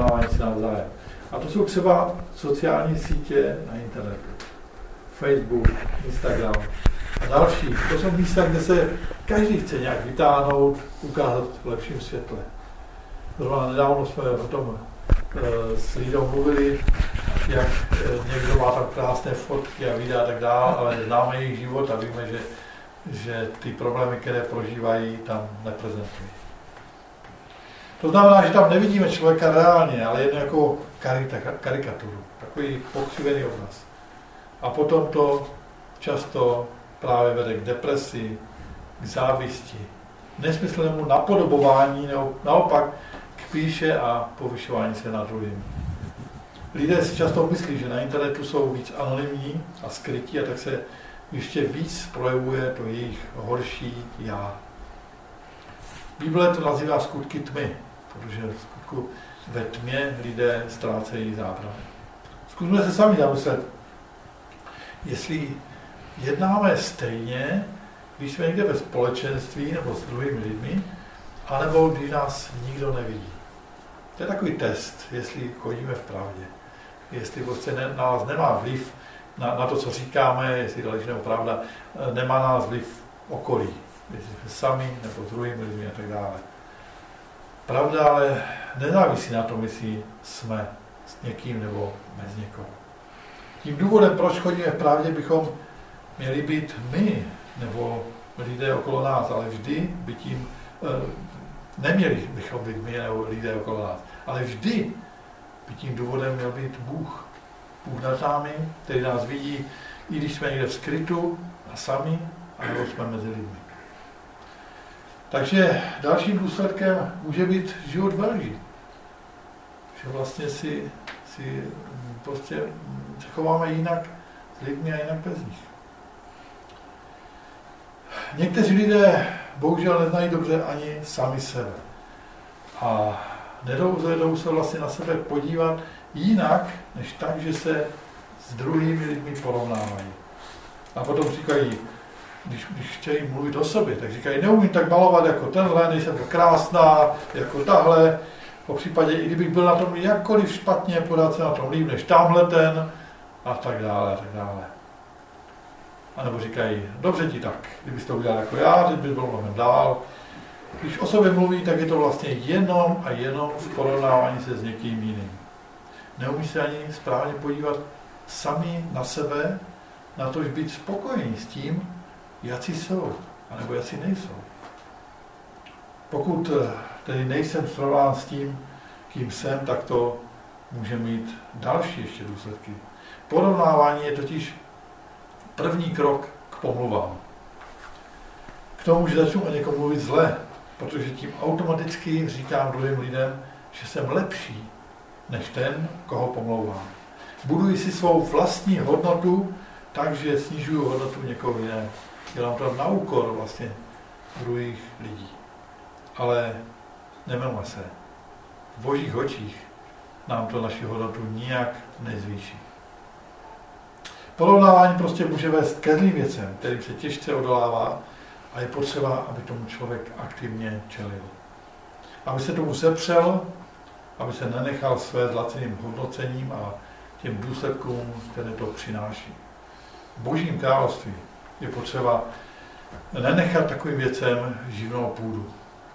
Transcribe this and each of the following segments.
porovnávání si navzájem. A to jsou třeba sociální sítě na internetu. Facebook, Instagram a další. To jsou místa, kde se každý chce nějak vytáhnout, ukázat v lepším světle. Zrovna nedávno jsme o tom s lidou mluvili, jak někdo má tam krásné fotky a videa a tak dále, ale známe jejich život a víme, že ty problémy, které prožívají, tam neprezentují. To znamená, že tam nevidíme člověka reálně, ale jen jako karikaturu, takový pokřivený obraz. A potom to často právě vede k depresi, k závisti, nesmyslnému napodobování, nebo naopak k píše a povyšování se nad druhým. Lidé si často myslí, že na internetu jsou víc anonymní a skrytí, a tak se ještě víc projevuje to jejich horší já. Bible to nazývá skutky tmy, protože v skutku ve tmě lidé ztrácejí zábrany. Zkusme se sami zamyslet, jestli jednáme stejně, když jsme někde ve společenství nebo s druhými lidmi, anebo když nás nikdo nevidí. To je takový test, jestli chodíme v pravdě, jestli prostě na nás nemá vliv na to, co říkáme, jestli to lež nebo pravda, nemá na nás vliv okolí, jestli jsme sami nebo s druhými lidmi a tak dále. Pravda ale nezávisí na tom, jestli jsme s někým nebo bez někoho. Tím důvodem, proč chodíme v pravdě, bychom měli být my nebo lidé okolo nás, ale vždy by tím neměli bychom být my nebo lidé okolo nás, ale vždy by tím důvodem měl být Bůh. Bůh nad námi, který nás vidí, i když jsme někde v skrytu a sami, anebo jsme mezi lidmi. Takže dalším důsledkem může být život ve lži. Že vlastně si prostě se chováme jinak s lidmi a jinak bez nich. Někteří lidé bohužel neznají dobře ani sami sebe. A nedovedou se vlastně na sebe podívat jinak, než tak, že se s druhými lidmi porovnávají. A potom říkají, když chtějí mluvit o sobě, tak říkají, neumím tak malovat jako tenhle, nejsem tak krásná, jako tahle. Po případě, i kdybych byl na tom jakkoliv špatně, podat se na tom líp než tamhle ten, a tak dále, a tak dále. A nebo říkají, dobře ti tak, kdybys to udělal jako já, teď bys byl mnohem dál. Když o sobě mluví, tak je to vlastně jenom a jenom v porovnávání se s někým jiným. Neumí se ani správně podívat sami na sebe, na to, že být spokojení s tím, jací jsou, anebo jací nejsou. Pokud tedy nejsem srovnán s tím, kým jsem, tak to může mít další ještě důsledky. Porovnávání je totiž první krok k pomluvám. K tomu, že začnu o někom mluvit zle, protože tím automaticky říkám druhým lidem, že jsem lepší než ten, koho pomlouvám. Buduji si svou vlastní hodnotu, takže snižuju hodnotu někoho jiného. Dělám to na úkor vlastně druhých lidí. Ale nemilme se. V božích očích nám to naši hodnotu nijak nezvýší. Porovnávání prostě může vést ke zlým věcem, kterým se těžce odolává a je potřeba, aby tomu člověk aktivně čelil. Aby se tomu sepřel, aby se nenechal své zlaceným hodnocením a těm důsledkům, které to přináší. V božím království je potřeba nenechat takovým věcem živnou půdu.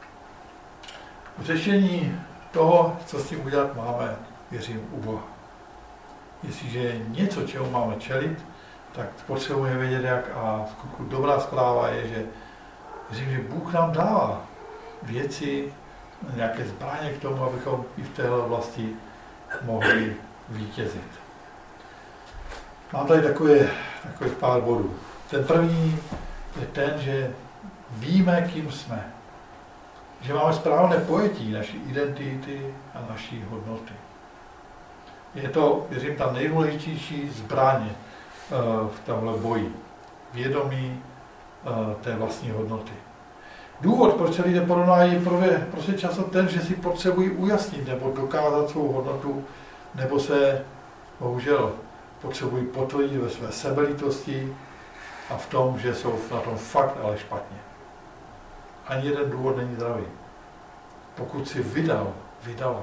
Řešení toho, co s tím udělat máme, věřím u Boha. Jestliže je něco, čemu máme čelit, tak potřebujeme vědět, jak, a skutku dobrá zpráva je, že věřím, že Bůh nám dává věci, nějaké zbraně k tomu, abychom i v téhle oblasti mohli vítězit. Mám tady takových pár bodů. Ten první je ten, že víme, kým jsme. Že máme správné pojetí naší identity a naší hodnoty. Je to, věřím, ta nejdůležitější zbraň v tomhle boji. Vědomí té vlastní hodnoty. Důvod, proč se lidé porovnají, je prostě často ten, že si potřebují ujasnit nebo dokázat svou hodnotu, nebo se, bohužel, potřebují potvrdit ve své sebelítosti a v tom, že jsou na tom fakt ale špatně. Ani jeden důvod není zdravý. Pokud si vydala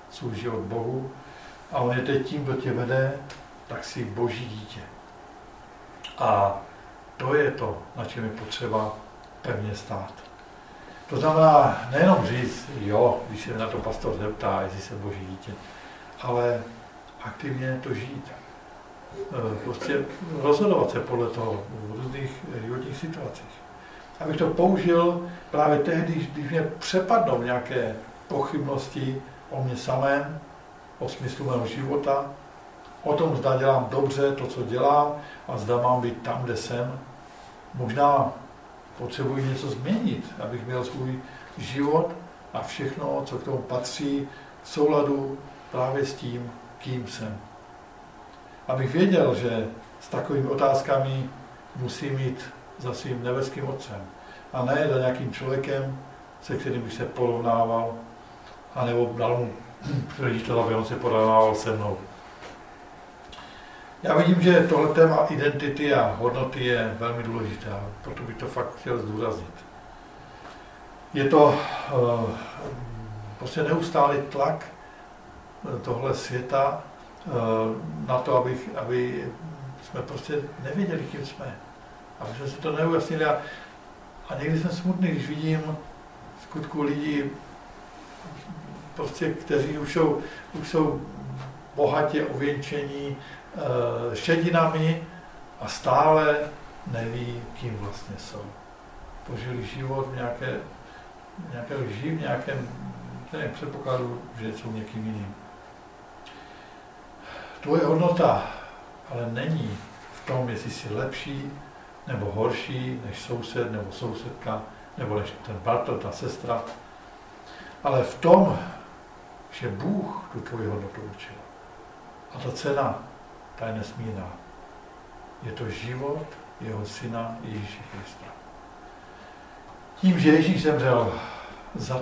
svůj život Bohu a on je teď tím, kdo tě vede, tak jsi Boží dítě. A to je to, na čem je potřeba pevně stát. To znamená nejenom říct, jo, když se na to pastor zeptá, jestli jsem Boží dítě, ale aktivně to žít. Prostě rozhodovat se podle toho v různých životních situacích. Abych to použil právě tehdy, když mě přepadnou nějaké pochybnosti o mě samém, o smyslu mého života, o tom, zda dělám dobře to, co dělám a zda mám být tam, kde jsem. Možná potřebuji něco změnit, abych měl svůj život a všechno, co k tomu patří, v souladu právě s tím, kým jsem. Abych věděl, že s takovými otázkami musím jít za svým nebeským Otcem a ne za nějakým člověkem, se kterým bych se porovnával, anebo dal mu příležitost, aby on se porovnával se mnou. Já vidím, že tohle téma identity a hodnoty je velmi důležité, proto bych to fakt chtěl zdůraznit. Je to prostě neustálý tlak tohle světa na to, aby jsme prostě nevěděli, kým jsme. Aby jsme si to neujasnili. A někdy jsem smutný, když vidím v skutku lidí, prostě, kteří už jsou bohatě ověnčení šedinami a stále neví, kým vlastně jsou. Požili život v nějaké lži, v nějakém předpokladu, že jsou někým jiným. Tvoje hodnota ale není v tom, jestli jsi lepší nebo horší než soused nebo sousedka, nebo než ten bratr, ta sestra, ale v tom, že Bůh tu tvoji hodnotu určil. A ta cena, ta je nesmírná. Je to život jeho syna Ježíše Krista. Tím, že Ježíš zemřel za